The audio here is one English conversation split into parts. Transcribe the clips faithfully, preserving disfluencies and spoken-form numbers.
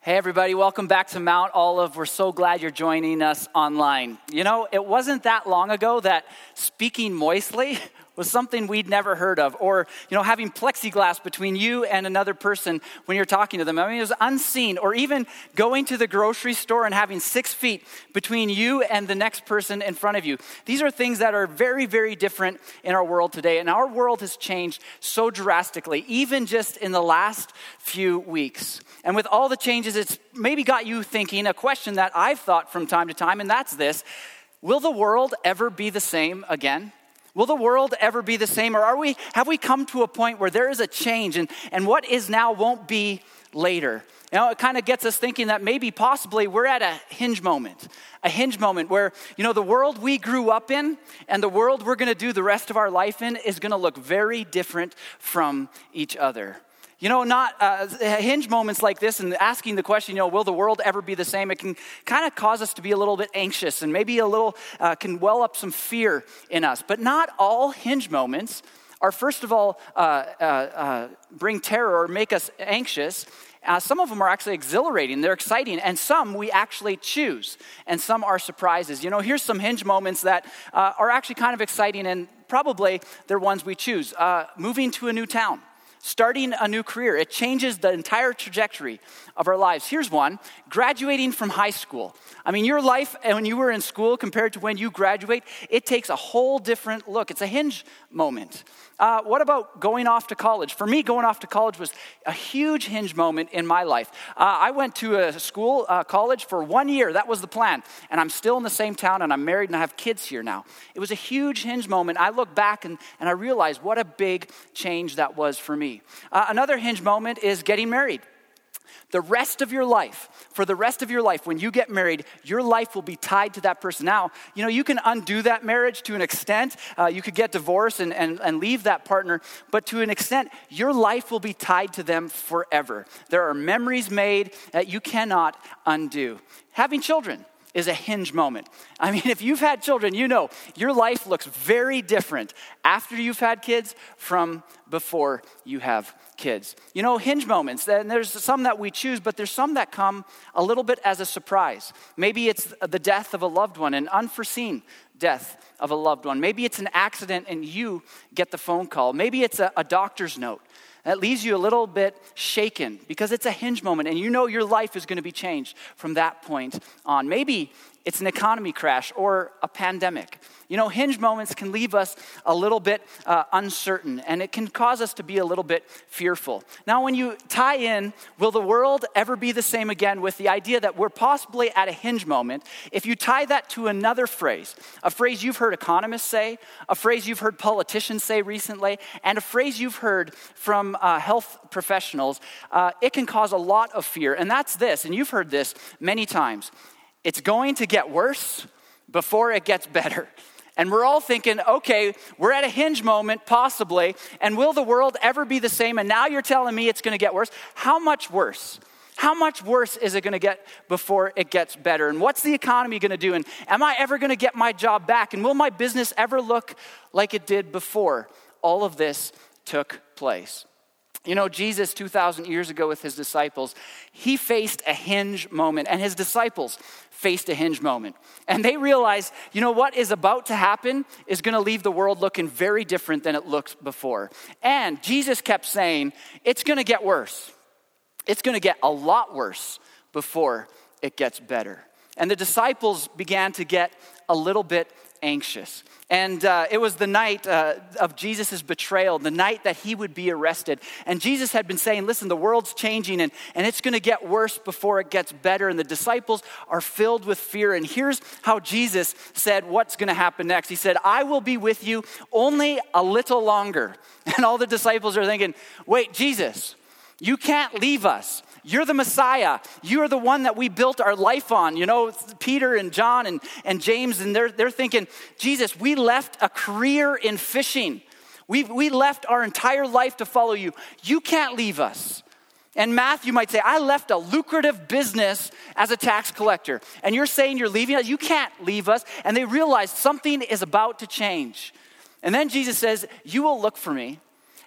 Hey everybody, welcome back to Mount Olive. We're so glad you're joining us online. You know, it wasn't that long ago that speaking moistly was something we'd never heard of, or, you know, having plexiglass between you and another person when you're talking to them. I mean, it was unseen, or even going to the grocery store and having six feet between you and the next person in front of you. These are things that are very, very different in our world today, and our world has changed so drastically, even just in the last few weeks. And with all the changes, it's maybe got you thinking a question that I've thought from time to time, and that's this: will the world ever be the same again? Will the world ever be the same, or are we? Have we come to a point where there is a change, and, and what is now won't be later? You know, it kind of gets us thinking that maybe possibly we're at a hinge moment, a hinge moment where, you know, the world we grew up in and the world we're going to do the rest of our life in is going to look very different from each other. You know, not uh, hinge moments like this and asking the question, you know, will the world ever be the same? It can kind of cause us to be a little bit anxious and maybe a little, uh, can well up some fear in us. But not all hinge moments are, first of all, uh, uh, uh, bring terror or make us anxious. Uh, some of them are actually exhilarating, they're exciting, and some we actually choose, and some are surprises. You know, here's some hinge moments that uh, are actually kind of exciting, and probably they're ones we choose. Uh, moving to a new town. Starting a new career. It changes the entire trajectory of our lives. Here's one: graduating from high school. I mean, your life when you were in school compared to when you graduate, it takes a whole different look. It's a hinge moment. Uh, what about going off to college? For me, going off to college was a huge hinge moment in my life. Uh, I went to a school, uh, college for one year. That was the plan. And I'm still in the same town, and I'm married, and I have kids here now. It was a huge hinge moment. I look back, and, and I realize what a big change that was for me. Uh, another hinge moment is getting married. The rest of your life, for the rest of your life, when you get married, your life will be tied to that person. Now, you know, you can undo that marriage to an extent. Uh, you could get divorced and, and, and leave that partner, but to an extent, your life will be tied to them forever. There are memories made that you cannot undo. Having children is a hinge moment. I mean, if you've had children, you know your life looks very different after you've had kids from before you have kids. You know, hinge moments, and there's some that we choose, but there's some that come a little bit as a surprise. Maybe it's the death of a loved one, an unforeseen death of a loved one. Maybe it's an accident and you get the phone call. Maybe it's a, a doctor's note that leaves you a little bit shaken because it's a hinge moment and you know your life is going to be changed from that point on. Maybe it's an economy crash or a pandemic. You know, hinge moments can leave us a little bit uh, uncertain, and it can cause us to be a little bit fearful. Now, when you tie in, will the world ever be the same again, with the idea that we're possibly at a hinge moment, if you tie that to another phrase, a phrase you've heard economists say, a phrase you've heard politicians say recently, and a phrase you've heard from uh, health professionals, uh, it can cause a lot of fear. And that's this, and you've heard this many times: it's going to get worse before it gets better. And we're all thinking, okay, we're at a hinge moment, possibly, and will the world ever be the same? And now you're telling me it's going to get worse. How much worse? How much worse is it going to get before it gets better? And what's the economy going to do? And am I ever going to get my job back? And will my business ever look like it did before all of this took place? You know, Jesus two thousand years ago with his disciples, he faced a hinge moment, and his disciples faced a hinge moment. And they realized, you know, what is about to happen is going to leave the world looking very different than it looked before. And Jesus kept saying, it's going to get worse. It's going to get a lot worse before it gets better. And the disciples began to get a little bit anxious. And uh, it was the night uh, of Jesus' betrayal, the night that he would be arrested. And Jesus had been saying, listen, the world's changing and, and it's going to get worse before it gets better. And the disciples are filled with fear. And here's how Jesus said what's going to happen next. He said, I will be with you only a little longer. And all the disciples are thinking, wait, Jesus, you can't leave us. You're the Messiah. You're the one that we built our life on. You know, Peter and John and, and James, and they're, they're thinking, Jesus, we left a career in fishing. We we left our entire life to follow you. You can't leave us. And Matthew might say, I left a lucrative business as a tax collector. And you're saying you're leaving us? You can't leave us. And they realize something is about to change. And then Jesus says, you will look for me,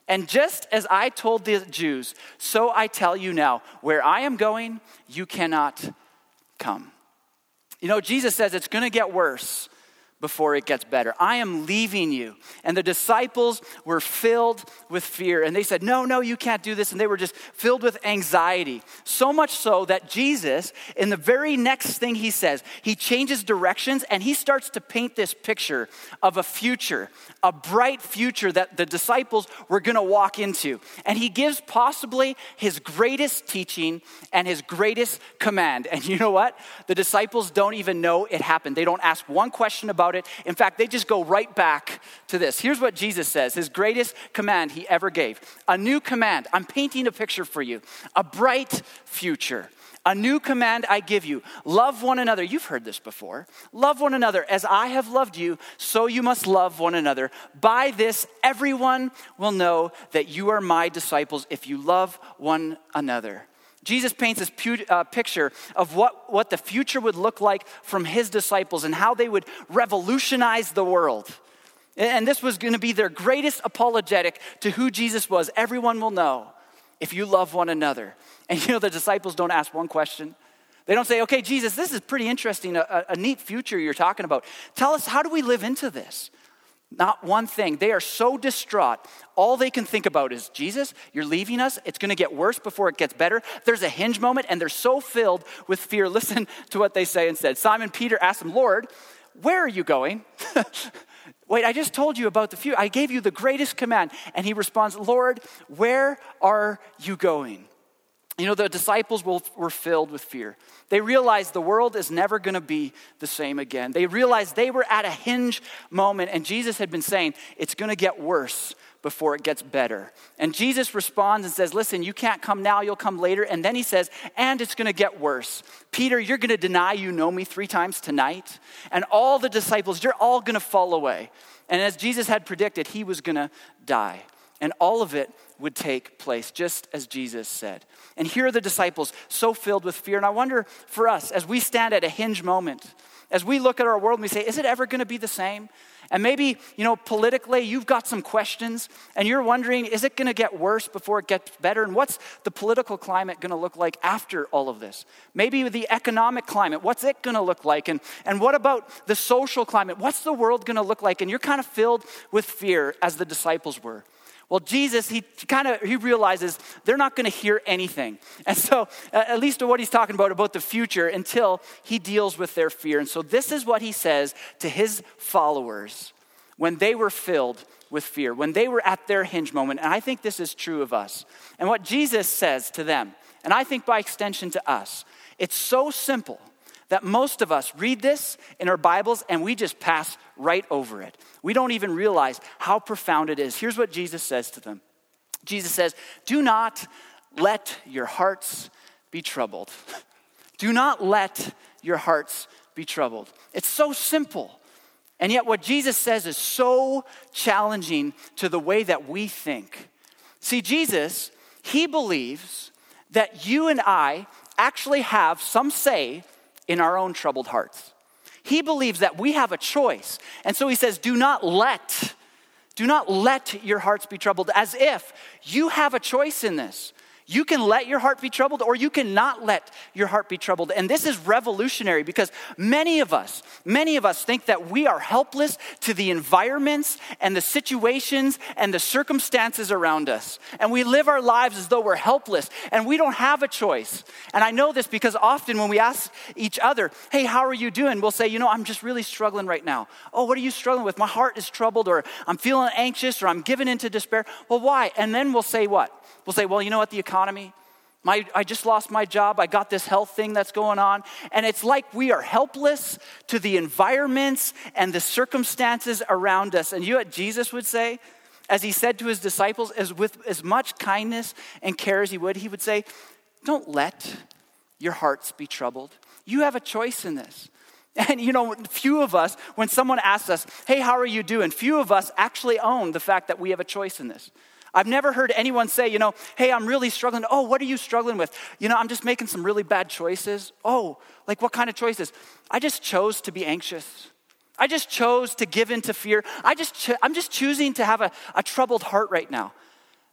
And just as I told the Jews, so I tell you now, where I am going, you cannot come. You know, Jesus says it's going to get worse before it gets better. I am leaving you. And the disciples were filled with fear. And they said, no, no, you can't do this. And they were just filled with anxiety. So much so that Jesus, in the very next thing he says, he changes directions and he starts to paint this picture of a future, a bright future that the disciples were going to walk into. And he gives possibly his greatest teaching and his greatest command. And you know what? The disciples don't even know it happened. They don't ask one question about it. In fact, they just go right back to this. Here's what Jesus says, his greatest command he ever gave. A new command. I'm painting a picture for you. A bright future. A new command I give you. Love one another. You've heard this before. Love one another. As I have loved you, so you must love one another. By this, everyone will know that you are my disciples if you love one another. Jesus paints this pu- uh, picture of what, what the future would look like from his disciples and how they would revolutionize the world. And this was going to be their greatest apologetic to who Jesus was. Everyone will know if you love one another. And you know, the disciples don't ask one question. They don't say, okay, Jesus, this is pretty interesting, a, a neat future you're talking about. Tell us, how do we live into this? Not one thing. They are so distraught. All they can think about is, Jesus, you're leaving us. It's going to get worse before it gets better. There's a hinge moment, and they're so filled with fear. Listen to what they say instead. Simon Peter asked him, Lord, where are you going? Wait, I just told you about the future. I gave you the greatest command. And he responds, Lord, where are you going? You know, the disciples were filled with fear. They realized the world is never going to be the same again. They realized they were at a hinge moment, and Jesus had been saying, it's going to get worse before it gets better. And Jesus responds and says, listen, you can't come now, you'll come later. And then he says, and it's going to get worse. Peter, you're going to deny you know me three times tonight. And all the disciples, you're all going to fall away. And as Jesus had predicted, he was going to die. And all of it would take place, just as Jesus said. And here are the disciples, so filled with fear. And I wonder for us, as we stand at a hinge moment, as we look at our world and we say, is it ever going to be the same? And maybe, you know, politically, you've got some questions and you're wondering, is it going to get worse before it gets better? And what's the political climate going to look like after all of this? Maybe the economic climate, what's it going to look like? And, and what about the social climate? What's the world going to look like? And you're kind of filled with fear as the disciples were. Well, Jesus, he kind of, he realizes they're not going to hear anything. And so, uh, at least what he's talking about, about the future, until he deals with their fear. And so this is what he says to his followers when they were filled with fear, when they were at their hinge moment. And I think this is true of us. And what Jesus says to them, and I think by extension to us, it's so simple that most of us read this in our Bibles and we just pass right over it. We don't even realize how profound it is. Here's what Jesus says to them. Jesus says, do not let your hearts be troubled. Do not let your hearts be troubled. It's so simple. And yet what Jesus says is so challenging to the way that we think. See, Jesus, he believes that you and I actually have some say in our own troubled hearts. He believes that we have a choice. And so he says, do not let, do not let your hearts be troubled, as if you have a choice in this. You can let your heart be troubled or you cannot let your heart be troubled. And this is revolutionary because many of us, many of us think that we are helpless to the environments and the situations and the circumstances around us. And we live our lives as though we're helpless and we don't have a choice. And I know this because often when we ask each other, hey, how are you doing? We'll say, you know, I'm just really struggling right now. Oh, what are you struggling with? My heart is troubled, or I'm feeling anxious, or I'm given into despair. Well, why? And then we'll say what? We'll say, well, you know what, the economy, my, I just lost my job, I got this health thing that's going on. And it's like we are helpless to the environments and the circumstances around us. And you know what Jesus would say? As he said to his disciples, as with as much kindness and care as he would, he would say, don't let your hearts be troubled. You have a choice in this. And you know, few of us, when someone asks us, hey, how are you doing? Few of us actually own the fact that we have a choice in this. I've never heard anyone say, you know, hey, I'm really struggling. Oh, what are you struggling with? You know, I'm just making some really bad choices. Oh, like what kind of choices? I just chose to be anxious. I just chose to give in to fear. I just, cho- I'm just choosing to have a, a troubled heart right now.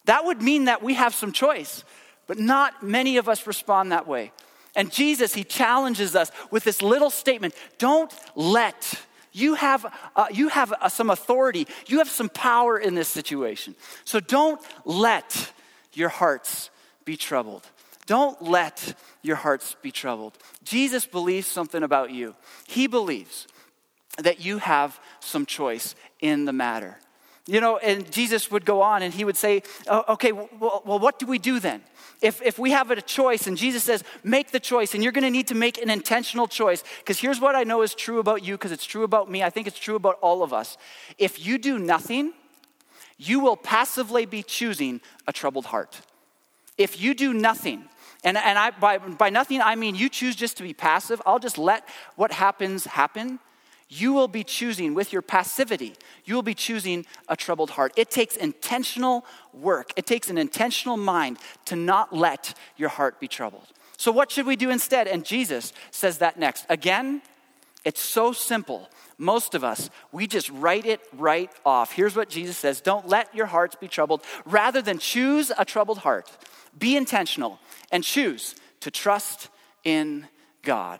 That would mean that we have some choice, but not many of us respond that way. And Jesus, he challenges us with this little statement: don't let. You have, uh, you have uh, some authority. You have some power in this situation. So don't let your hearts be troubled. Don't let your hearts be troubled. Jesus believes something about you. He believes that you have some choice in the matter. You know, and Jesus would go on and he would say, oh, okay, well, well, what do we do then? If if we have a choice and Jesus says, make the choice, and you're going to need to make an intentional choice, because here's what I know is true about you, because it's true about me. I think it's true about all of us. If you do nothing, you will passively be choosing a troubled heart. If you do nothing, and, and I by, by nothing I mean you choose just to be passive, I'll just let what happens happen. You will be choosing, with your passivity, you will be choosing a troubled heart. It takes intentional work. It takes an intentional mind to not let your heart be troubled. So what should we do instead? And Jesus says that next. Again, it's so simple. Most of us, we just write it right off. Here's what Jesus says: don't let your hearts be troubled. Rather than choose a troubled heart, be intentional and choose to trust in God.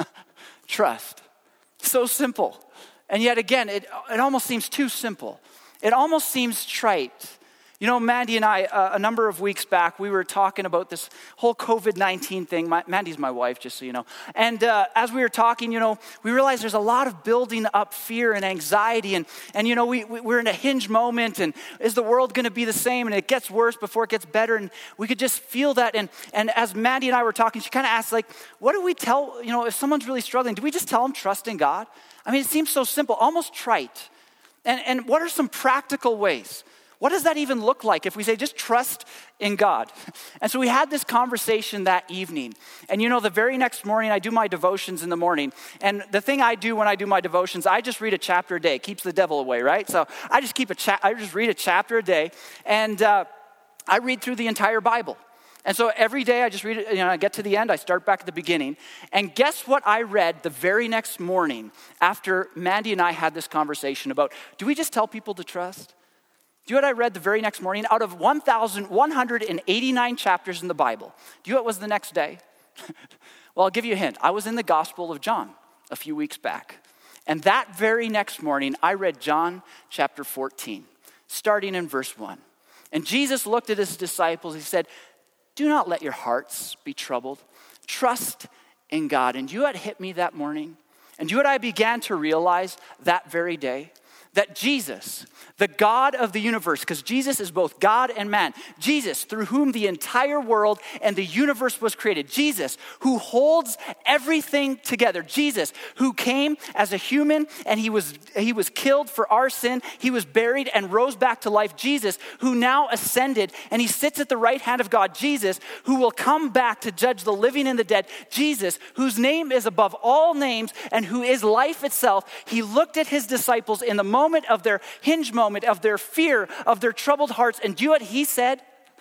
Trust. So simple. And yet again, it, it almost seems too simple. It almost seems trite. You know, Mandy and I, uh, a number of weeks back, we were talking about this whole covid nineteen thing. My, Mandy's my wife, just so you know. And uh, as we were talking, you know, we realized there's a lot of building up fear and anxiety. And, and you know, we, we, we're in a hinge moment. And is the world going to be the same? And it gets worse before it gets better. And we could just feel that. And, and as Mandy and I were talking, she kind of asked, like, what do we tell, you know, if someone's really struggling, do we just tell them trust in God? I mean, it seems so simple, almost trite. And, and what are some practical ways? What does that even look like if we say just trust in God? And so we had this conversation that evening. And you know, the very next morning, I do my devotions in the morning. And the thing I do when I do my devotions, I just read a chapter a day. It keeps the devil away, right? So I just keep a cha- I just read a chapter a day. And uh, I read through the entire Bible. And so every day I just read it, you know, I get to the end, I start back at the beginning. And guess what I read the very next morning after Mandy and I had this conversation about, do we just tell people to trust? Do you know what I read the very next morning? Out of one thousand one hundred eighty-nine chapters in the Bible, do you know what was the next day? Well, I'll give you a hint. I was in the Gospel of John a few weeks back. And that very next morning, I read John chapter fourteen, starting in verse one. And Jesus looked at his disciples. He said, do not let your hearts be troubled. Trust in God. And you know what hit me that morning? And you know what I began to realize that very day? That Jesus, the God of the universe, because Jesus is both God and man, Jesus, through whom the entire world and the universe was created, Jesus, who holds everything together, Jesus, who came as a human and he was he was killed for our sin, he was buried and rose back to life, Jesus, who now ascended and he sits at the right hand of God, Jesus, who will come back to judge the living and the dead, Jesus, whose name is above all names and who is life itself. He looked at his disciples in the moment moment of their hinge moment, of their fear, of their troubled hearts. And do you know what he said?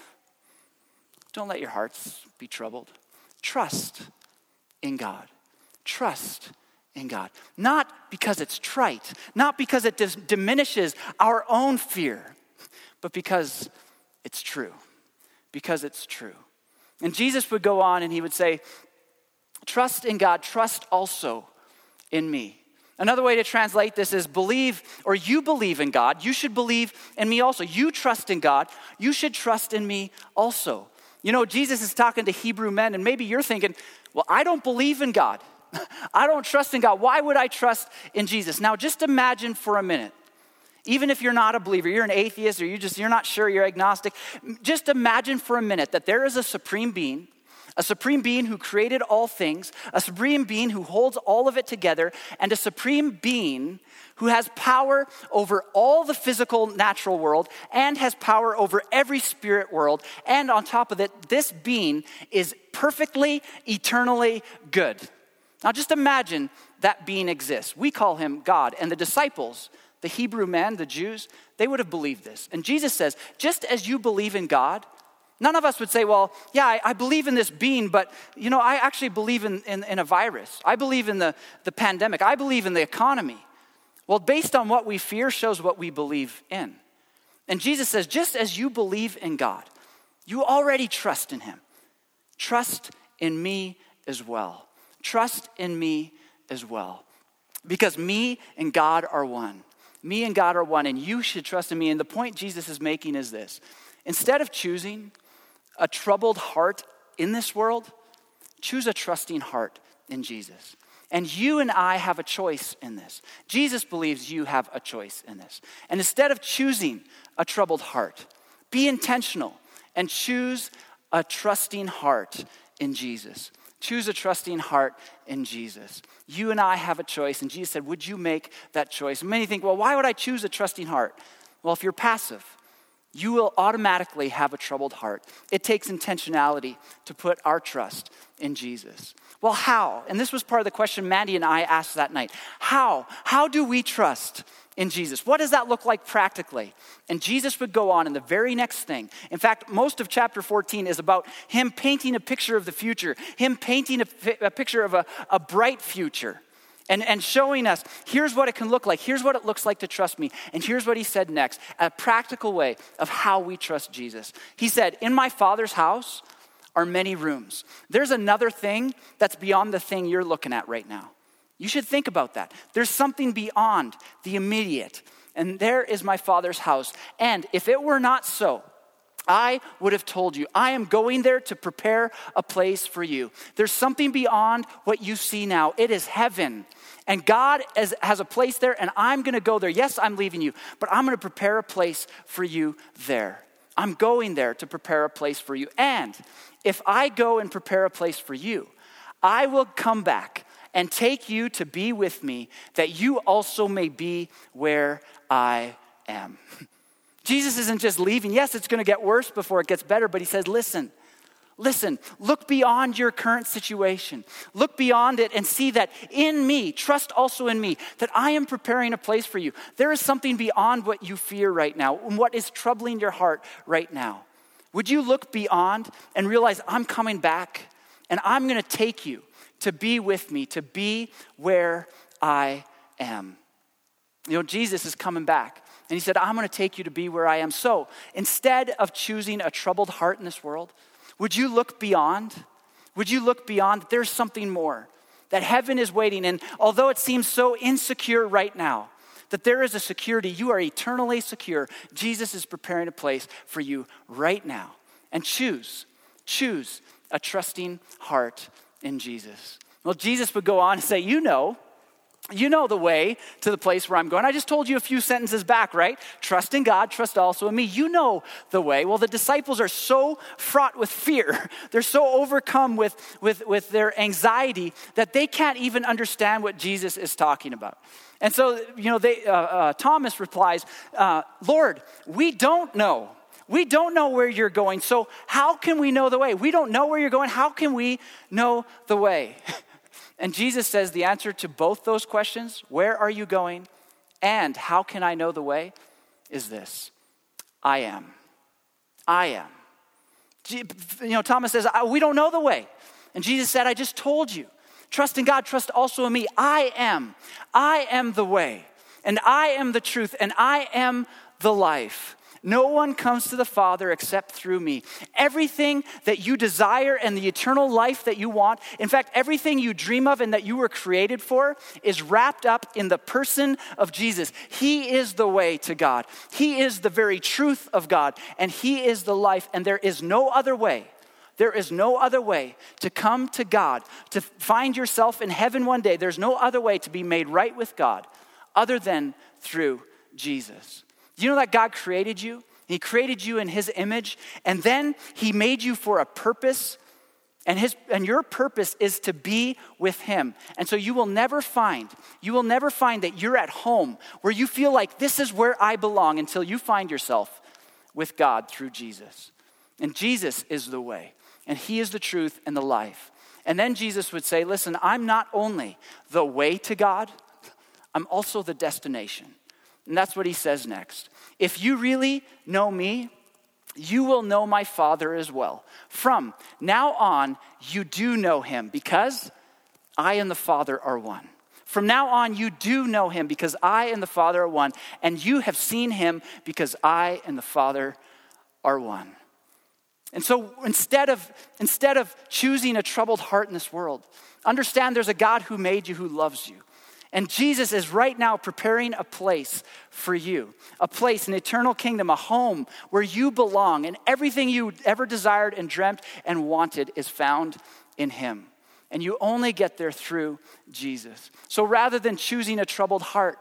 Don't let your hearts be troubled. Trust in God. Trust in God. Not because it's trite, not because it dis- diminishes our own fear, but because it's true. Because it's true. And Jesus would go on and he would say, trust in God, trust also in me. Another way to translate this is believe, or you believe in God, you should believe in me also. You trust in God, you should trust in me also. You know, Jesus is talking to Hebrew men, and maybe you're thinking, well, I don't believe in God. I don't trust in God. Why would I trust in Jesus? Now, just imagine for a minute, even if you're not a believer, you're an atheist, or you just, you're not sure, you're agnostic, just imagine for a minute that there is a supreme being, a supreme being who created all things, a supreme being who holds all of it together, and a supreme being who has power over all the physical natural world and has power over every spirit world. And on top of it, this being is perfectly, eternally good. Now just imagine that being exists. We call him God. And the disciples, the Hebrew men, the Jews, they would have believed this. And Jesus says, just as you believe in God, none of us would say, well, yeah, I, I believe in this being, but, you know, I actually believe in, in, in a virus. I believe in the, the pandemic. I believe in the economy. Well, based on what we fear shows what we believe in. And Jesus says, just as you believe in God, you already trust in him. Trust in me as well. Trust in me as well. Because me and God are one. Me and God are one, and you should trust in me. And the point Jesus is making is this. Instead of choosing a troubled heart in this world, choose a trusting heart in Jesus. And you and I have a choice in this. Jesus believes you have a choice in this. And instead of choosing a troubled heart, be intentional and choose a trusting heart in Jesus. Choose a trusting heart in Jesus. You and I have a choice, and Jesus said, would you make that choice? And many think, well, why would I choose a trusting heart? Well, if you're passive, you will automatically have a troubled heart. It takes intentionality to put our trust in Jesus. Well, how? And this was part of the question Mandy and I asked that night. How? How do we trust in Jesus? What does that look like practically? And Jesus would go on in the very next thing. In fact, most of chapter fourteen is about him painting a picture of the future, him painting a, a picture of a, a bright future. And, and showing us, here's what it can look like. Here's what it looks like to trust me. And here's what he said next, a practical way of how we trust Jesus. He said, in my Father's house are many rooms. There's another thing that's beyond the thing you're looking at right now. You should think about that. There's something beyond the immediate. And there is my Father's house. And if it were not so, I would have told you, I am going there to prepare a place for you. There's something beyond what you see now. It is heaven. And God has, has a place there, and I'm going to go there. Yes, I'm leaving you, but I'm going to prepare a place for you there. I'm going there to prepare a place for you. And if I go and prepare a place for you, I will come back and take you to be with me, that you also may be where I am. Jesus isn't just leaving. Yes, it's going to get worse before it gets better, but he says, listen, listen, look beyond your current situation. Look beyond it and see that in me, trust also in me, that I am preparing a place for you. There is something beyond what you fear right now and what is troubling your heart right now. Would you look beyond and realize I'm coming back and I'm going to take you to be with me, to be where I am. You know, Jesus is coming back. And he said, I'm going to take you to be where I am. So instead of choosing a troubled heart in this world, would you look beyond? Would you look beyond? There's something more. That heaven is waiting. And although it seems so insecure right now, that there is a security, you are eternally secure. Jesus is preparing a place for you right now. And choose, choose a trusting heart in Jesus. Well, Jesus would go on and say, you know, You know the way to the place where I'm going. I just told you a few sentences back, right? Trust in God, trust also in me. You know the way. Well, the disciples are so fraught with fear. They're so overcome with, with, with their anxiety that they can't even understand what Jesus is talking about. And so, you know, they, uh, uh, Thomas replies, uh, Lord, we don't know. We don't know where you're going. So how can we know the way? We don't know where you're going. How can we know the way? And Jesus says the answer to both those questions, where are you going and how can I know the way, is this: I am. I am. You know, Thomas says, we don't know the way. And Jesus said, I just told you. Trust in God, trust also in me. I am. I am the way, and I am the truth, and I am the life. No one comes to the Father except through me. Everything that you desire and the eternal life that you want, in fact, everything you dream of and that you were created for, is wrapped up in the person of Jesus. He is the way to God. He is the very truth of God, and he is the life, and there is no other way. There is no other way to come to God, to find yourself in heaven one day. There's no other way to be made right with God other than through Jesus. Do you know that God created you? He created you in his image, and then he made you for a purpose, and his and your purpose is to be with him. And so you will never find, you will never find that you're at home where you feel like this is where I belong until you find yourself with God through Jesus. And Jesus is the way, and he is the truth and the life. And then Jesus would say, listen, I'm not only the way to God, I'm also the destination. And that's what he says next. If you really know me, you will know my Father as well. From now on, you do know him because I and the Father are one. From now on, you do know him because I and the Father are one, and you have seen him because I and the Father are one. And so instead of, instead of choosing a troubled heart in this world, understand there's a God who made you, who loves you. And Jesus is right now preparing a place for you, a place, an eternal kingdom, a home where you belong, and everything you ever desired and dreamt and wanted is found in him. And you only get there through Jesus. So rather than choosing a troubled heart,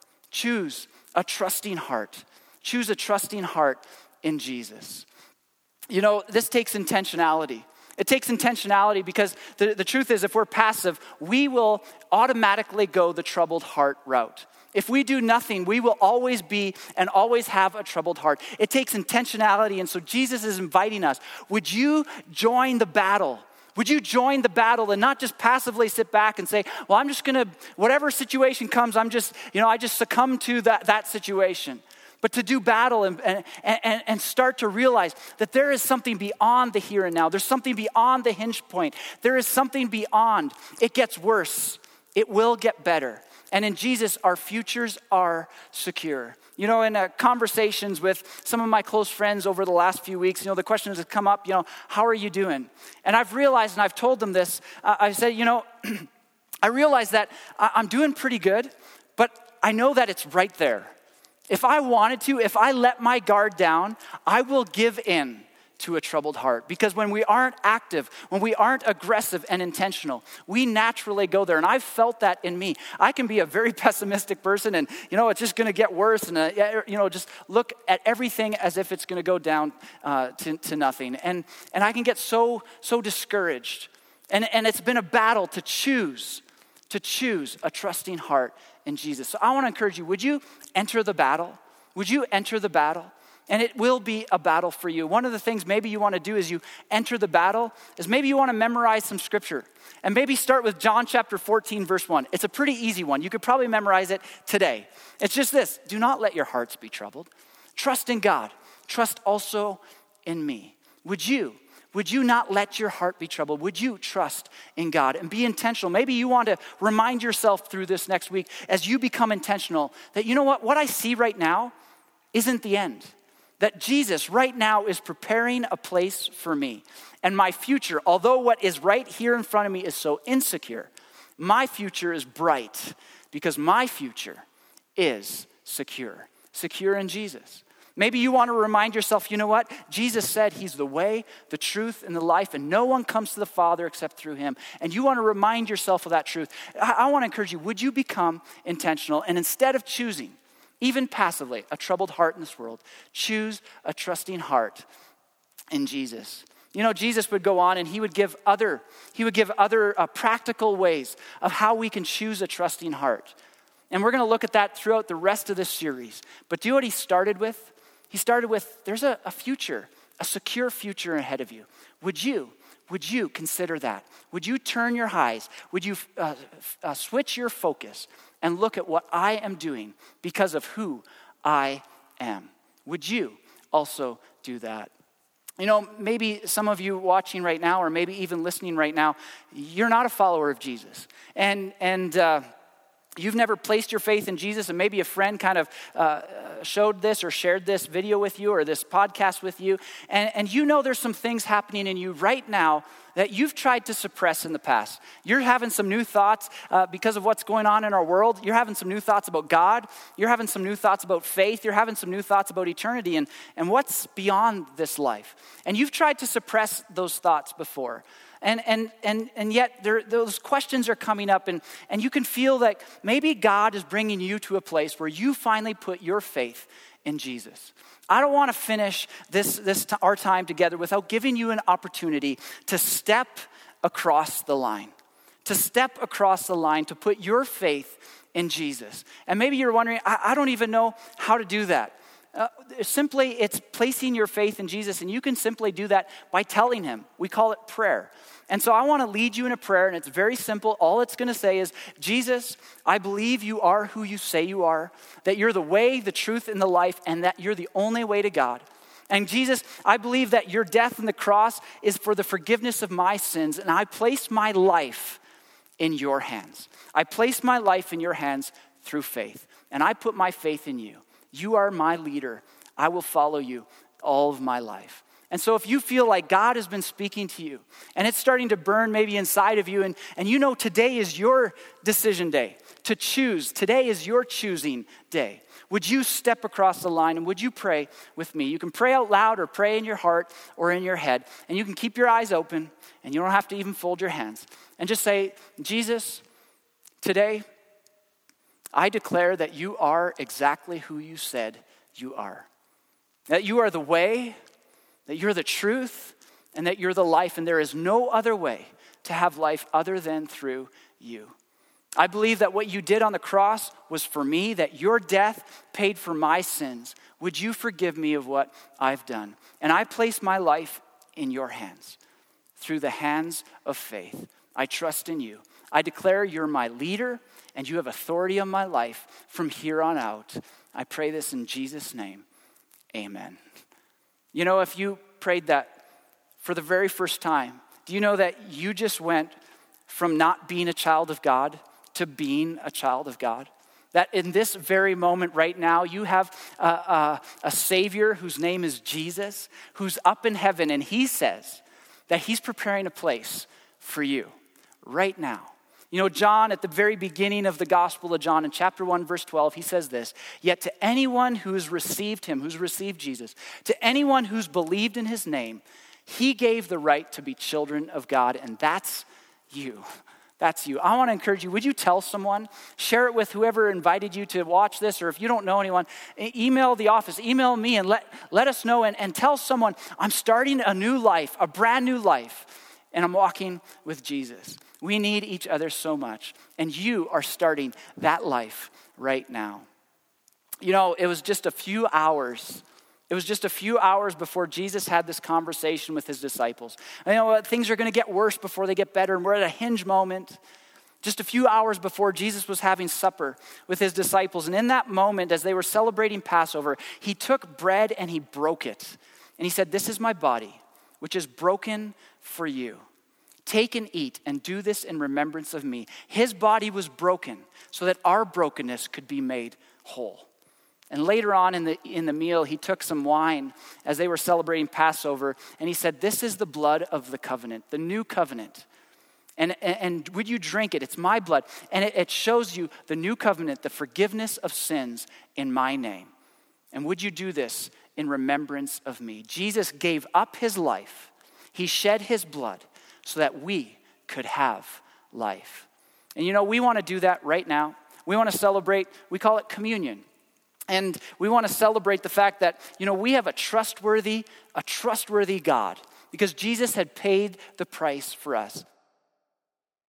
choose a trusting heart. Choose a trusting heart in Jesus. You know, this takes intentionality. It takes intentionality because the, the truth is, if we're passive, we will automatically go the troubled heart route. If we do nothing, we will always be and always have a troubled heart. It takes intentionality, and so Jesus is inviting us. Would you join the battle? Would you join the battle and not just passively sit back and say, well, I'm just gonna, whatever situation comes, I'm just, you know, I just succumb to that, that situation. But to do battle and, and, and, and start to realize that there is something beyond the here and now. There's something beyond the hinge point. There is something beyond. It gets worse. It will get better. And in Jesus, our futures are secure. You know, in uh, conversations with some of my close friends over the last few weeks, you know, the questions have come up, you know, how are you doing? And I've realized, and I've told them this, uh, I said, you know, I realize that I'm doing pretty good, but I know that it's right there. If I wanted to, if I let my guard down, I will give in to a troubled heart. Because when we aren't active, when we aren't aggressive and intentional, we naturally go there. And I've felt that in me. I can be a very pessimistic person and, you know, it's just going to get worse. And, uh, you know, just look at everything as if it's going to go down uh, to, to nothing. And and I can get so, so discouraged. And, and it's been a battle to choose, to choose a trusting heart in Jesus. So I want to encourage you, would you enter the battle? Would you enter the battle? And it will be a battle for you. One of the things maybe you want to do as you enter the battle is maybe you want to memorize some scripture. And maybe start with John chapter fourteen, verse one. It's a pretty easy one. You could probably memorize it today. It's just this: do not let your hearts be troubled. Trust in God. Trust also in me. Would you? Would you not let your heart be troubled? Would you trust in God and be intentional? Maybe you want to remind yourself through this next week as you become intentional that, you know what, what I see right now isn't the end. That Jesus right now is preparing a place for me. And my future, although what is right here in front of me is so insecure, my future is bright because my future is secure. Secure in Jesus. Maybe you want to remind yourself, you know what? Jesus said he's the way, the truth, and the life, and no one comes to the Father except through him. And you want to remind yourself of that truth. I, I want to encourage you, would you become intentional? And instead of choosing, even passively, a troubled heart in this world, choose a trusting heart in Jesus. You know, Jesus would go on and he would give other, he would give other uh, practical ways of how we can choose a trusting heart. And we're going to look at that throughout the rest of this series. But do you know what he started with? He started with, there's a, a future, a secure future ahead of you. Would you, would you consider that? Would you turn your eyes? Would you uh, uh, switch your focus and look at what I am doing because of who I am? Would you also do that? You know, maybe some of you watching right now, or maybe even listening right now, you're not a follower of Jesus. And, and, uh, You've never placed your faith in Jesus, and maybe a friend kind of uh, showed this or shared this video with you or this podcast with you, and, and you know there's some things happening in you right now that you've tried to suppress in the past. You're having some new thoughts uh, because of what's going on in our world. You're having some new thoughts about God. You're having some new thoughts about faith. You're having some new thoughts about eternity and, and what's beyond this life. And you've tried to suppress those thoughts before. And and and and yet there, those questions are coming up, and, and you can feel that maybe God is bringing you to a place where you finally put your faith in Jesus. I don't want to finish this, this our time together without giving you an opportunity to step across the line, to step across the line, to put your faith in Jesus. And maybe you're wondering, I, I don't even know how to do that. Uh, simply, it's placing your faith in Jesus, and you can simply do that by telling him. We call it prayer. And so I want to lead you in a prayer, and it's very simple. All it's going to say is, Jesus, I believe you are who you say you are, that you're the way, the truth, and the life, and that you're the only way to God. And Jesus, I believe that your death on the cross is for the forgiveness of my sins, and I place my life in your hands. I place my life in your hands through faith, and I put my faith in you. You are my leader. I will follow you all of my life. And so if you feel like God has been speaking to you and it's starting to burn maybe inside of you, and, and you know today is your decision day to choose. Today is your choosing day. Would you step across the line and would you pray with me? You can pray out loud or pray in your heart or in your head, and you can keep your eyes open and you don't have to even fold your hands. And just say, Jesus, today I declare that you are exactly who you said you are. That you are the way, that you're the truth, and that you're the life, and there is no other way to have life other than through you. I believe that what you did on the cross was for me, that your death paid for my sins. Would you forgive me of what I've done? And I place my life in your hands, through the hands of faith. I trust in you. I declare you're my leader, and you have authority on my life from here on out. I pray this in Jesus' name. Amen. You know, if you prayed that for the very first time, do you know that you just went from not being a child of God to being a child of God? That in this very moment right now, you have a, a, a Savior whose name is Jesus, who's up in heaven, and he says that he's preparing a place for you right now. You know, John, at the very beginning of the Gospel of John, in chapter one, verse twelve, he says this, "Yet to anyone who's received him, who's received Jesus, to anyone who's believed in his name, he gave the right to be children of God," and that's you. That's you. I want to encourage you, would you tell someone, share it with whoever invited you to watch this, or if you don't know anyone, email the office, email me, and let, let us know, and, and tell someone, I'm starting a new life, a brand new life, and I'm walking with Jesus. We need each other so much, and you are starting that life right now. You know, it was just a few hours It was just a few hours before Jesus had this conversation with his disciples. And you know what? Things are going to get worse before they get better, and we're at a hinge moment. Just a few hours before Jesus was having supper with his disciples. And in that moment, as they were celebrating Passover, he took bread and he broke it. And he said, "This is my body, which is broken for you. Take and eat and do this in remembrance of me." His body was broken so that our brokenness could be made whole. And later on in the in the meal, he took some wine as they were celebrating Passover, and he said, "This is the blood of the covenant, the new covenant. And, and, and would you drink it? It's my blood." And it, it shows you the new covenant, the forgiveness of sins in my name. "And would you do this in remembrance of me?" Jesus gave up his life. He shed his blood so that we could have life. And you know, we want to do that right now. We want to celebrate, we call it communion. And we want to celebrate the fact that, you know, we have a trustworthy, a trustworthy God, because Jesus had paid the price for us.